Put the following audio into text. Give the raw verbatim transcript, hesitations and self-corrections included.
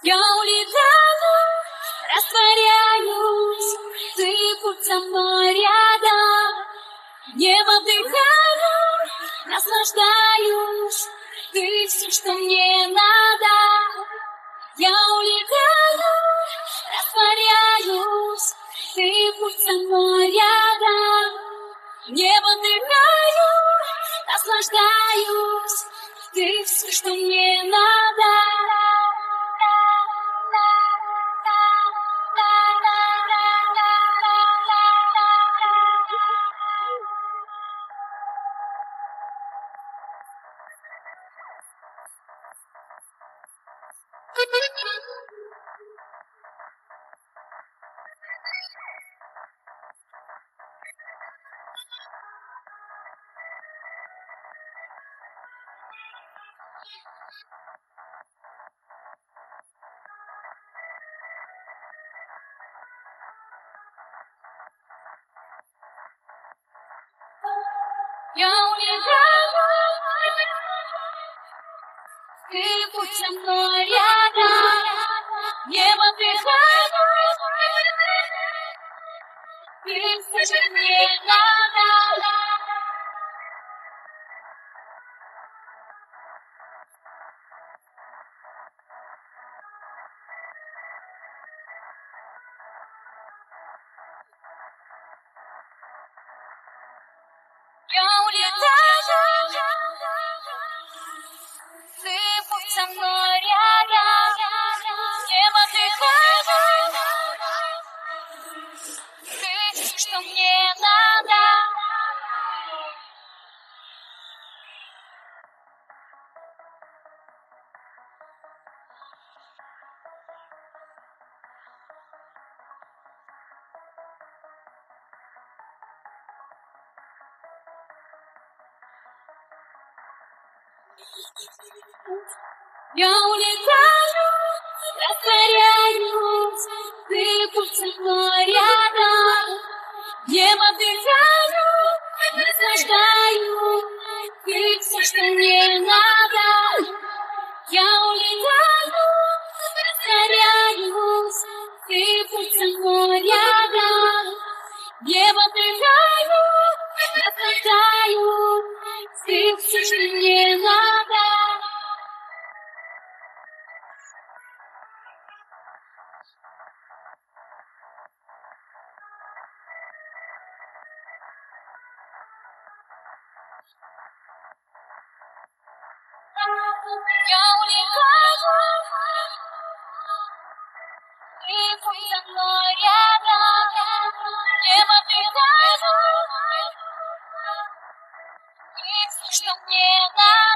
Я улетаю, растворяюсь, ты будь со мной рядом. Небо вдыхаю, наслаждаюсь, ты все, что мне надо. Я улетаю, растворяюсь, ты будь со мной рядом. Небо вдыхаю, наслаждаюсь, ты все, что мне надо. Я улетаю, ты будь со мной рядом. Небо вдыхаю, ты все, что мне надо. Я улетаю, ты будь со мной рядом. Небо вдыхаю, ты все, что мне надо. Я улетаю, растворяюсь, ты будь со мной рядом. Небо вдыхаю, наслаждаюсь, ты все, что мне надо. Я улетаю, растворяюсь, ты будь со мной рядом. Небо вдыхаю, наслаждаюсь, ты все, что мне надо. Я улетаю, ты будь со мной рядом. Небо вдыхаю, ты все, что мне надо.